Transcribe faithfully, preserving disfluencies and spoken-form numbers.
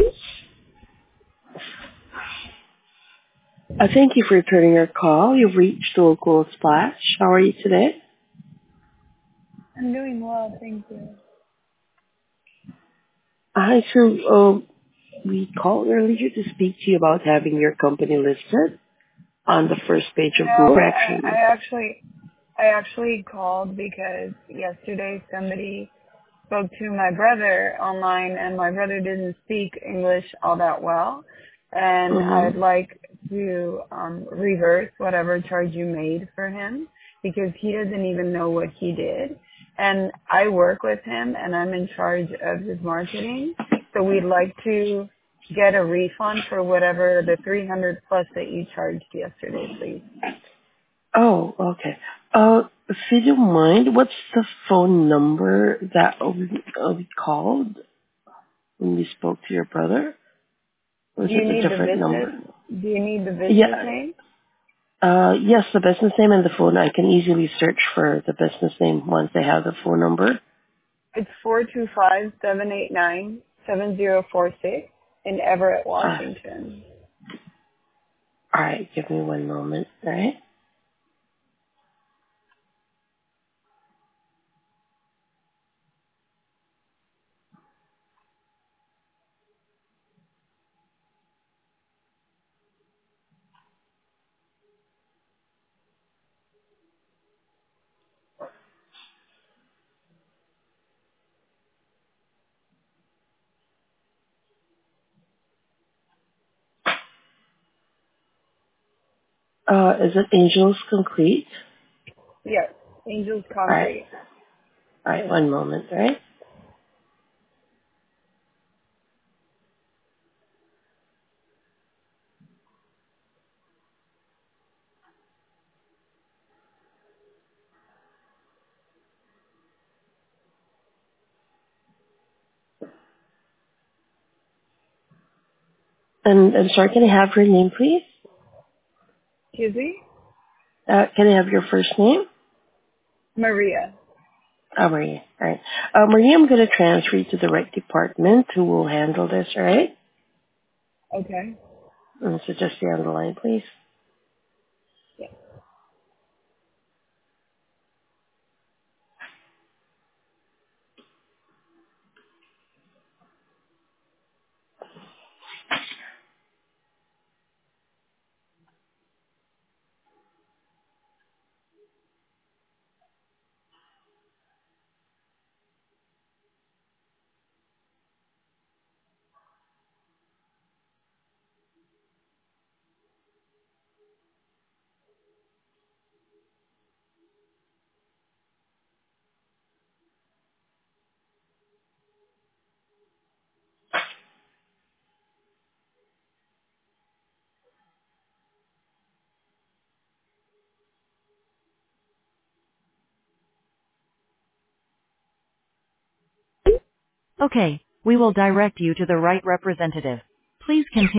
Uh, thank you for returning our call. You've reached the local splash. How are you today? I'm doing well, thank you. Hi, so um, we called earlier to speak to you about having your company listed on the first page of No, Google. I, I Actually, actually, I actually called because yesterday somebody spoke to my brother online, and my brother didn't speak English all that well, and I'd mm-hmm. like to um, reverse whatever charge you made for him because he doesn't even know what he did, and I work with him, and I'm in charge of his marketing, so we'd like to get a refund for whatever the three hundred plus that you charged yesterday, please. Oh, okay. Uh, if you don't mind, what's the phone number that we, uh, we called when we spoke to your brother? Or is Do you it a need the different business? number? Do you need the business Yeah. name? Uh, yes, the business name and the phone. I can easily search for the business name once I have the phone number. It's four two five seven eight nine seven zero four six in Everett, Uh, Washington. all right, give me one moment. All right. Uh, is it Angels Concrete? Yes, Angels All right. Concrete. All right, one moment. All right. And I'm sorry, can I have your name, please? Excuse me? Uh, can I have your first name? Maria. Oh, Maria. All right. Uh, Maria, I'm going to transfer you to the right department who will handle this, all right? Okay. Um, so just stay on the line, please. Yeah. Okay, we will direct you to the right representative. Please continue.